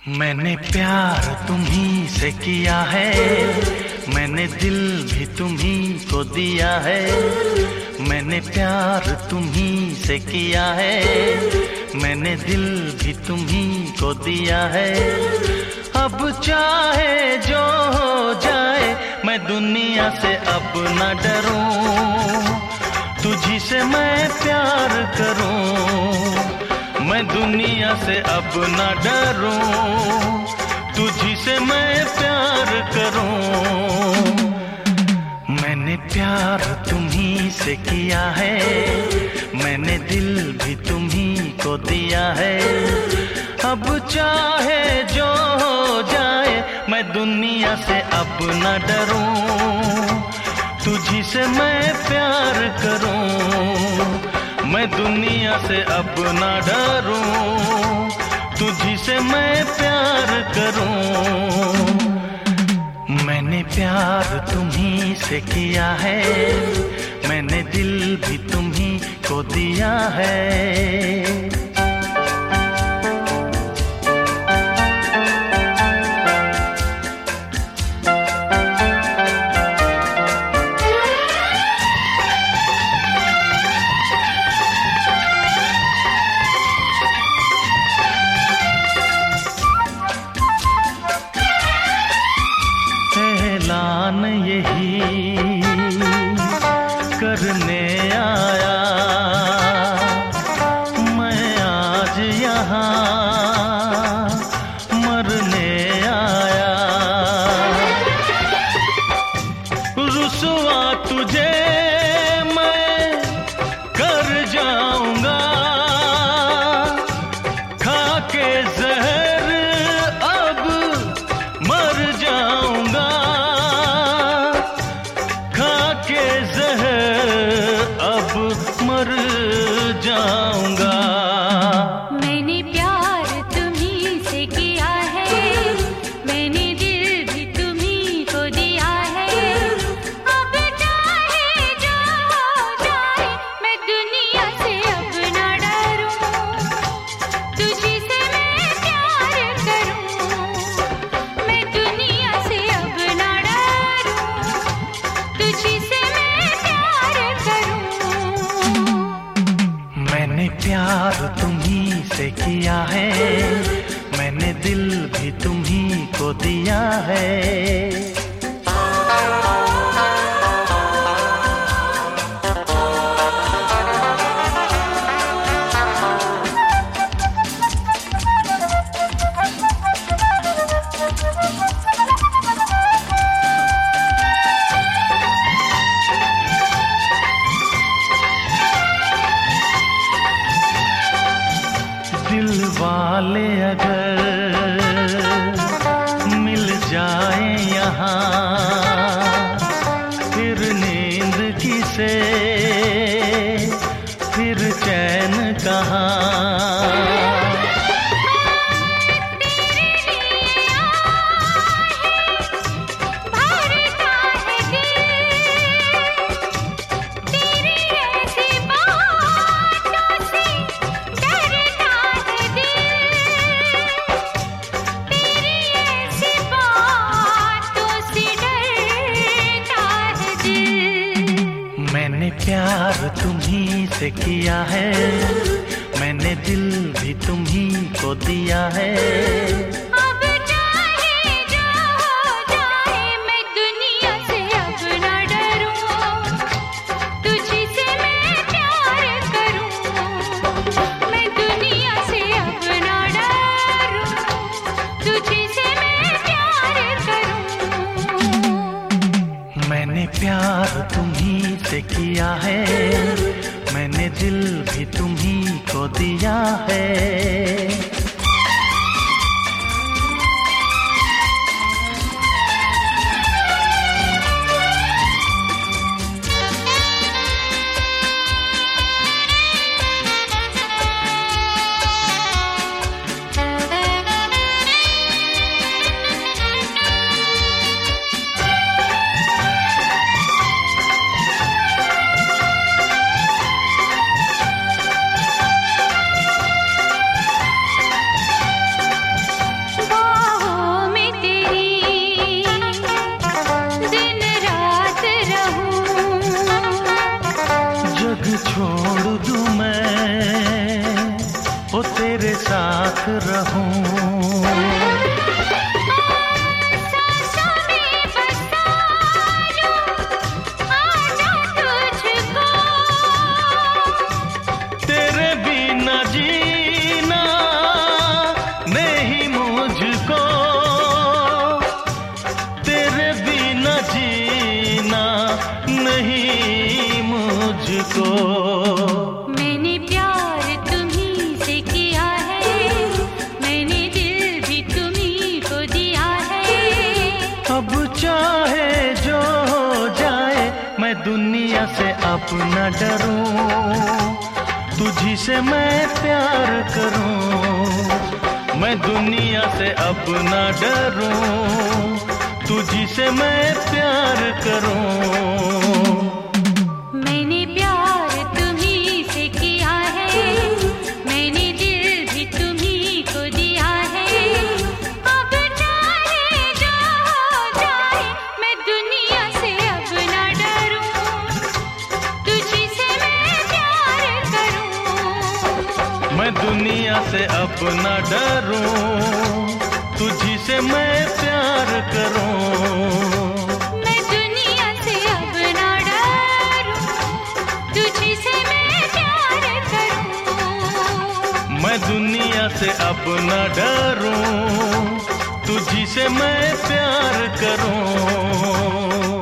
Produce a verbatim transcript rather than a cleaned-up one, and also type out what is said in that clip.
मैंने प्यार तुम्ही से किया है, मैंने दिल भी तुम्ही को दिया है। मैंने प्यार तुम्ही से किया है, मैंने दिल भी तुम्ही को दिया है। अब चाहे जो हो जाए मैं दुनिया से अब न डरूं, तुझी से मैं प्यार करूं। मैं दुनिया से अब न डरूं, तुझी से मैं प्यार करूं। मैंने प्यार तुम्ही से किया है, मैंने दिल भी तुम्ही को दिया है। अब चाहे जो हो जाए मैं दुनिया से अब न डरूं, तुझी से मैं प्यार करूं। मैं दुनिया से अब न डरूं, तुझी से मैं प्यार करूं। मैंने प्यार तुम्ही से किया है, मैंने दिल भी तुम्ही को दिया है। ऐलान यही करने आया मैं आज यहाँ, मरने आया। रुसवा तुझे मैं कर जाऊंगा, खा के जहर अब मर जाऊंगा। के ज़हर अब मर जाऊंगा। मैंने प्यार तुम्ही से किया है, मैंने दिल भी तुम्ही को दिया है। अब चाहे जो हो जाए मैं दुनिया से अब न डरूं, तुझी से मैं प्यार करूं। मैं दुनिया से अब न डरूं, तुझी से मैंने प्यार तुम्ही से किया है, मैंने दिल भी तुम्ही को दिया है। दिल वाले अगर मिल जाए यहाँ, फिर नींद किसे, फिर चैन कहाँ। मैंने प्यार तुम्ही से किया है, मैंने दिल भी तुम्ही को दिया है। अब चाहे जो हो जाए मैं दुनिया से अब न डरूं, तुझी से मैं प्यार करूं। मैं दुनिया से अब न डरूं, तुझी से मैं प्यार करूं। मैंने प्यार तुम्ही से किया है, मैंने दिल भी तुम्ही को दिया है। न डरूं, तुझी से मैं प्यार करूं। मैं दुनिया से अब न डरूं, तुझी से मैं प्यार करूं। मैंने प्यार तुम्ही से किया है, मैंने दिल भी तुम्ही को दिया है। अब चाहे जो हो जाए, मैं दुनिया से अब न डरूं, तुझी से मैं प्यार करूं। मैं दुनिया से अब न डरूं, तुझी से मैं प्यार करूं। मैं दुनिया से अब न डरूं, तुझी से मैं प्यार करूं। मैं दुनिया से अब न डरूं, तुझी से मैं प्यार करूं।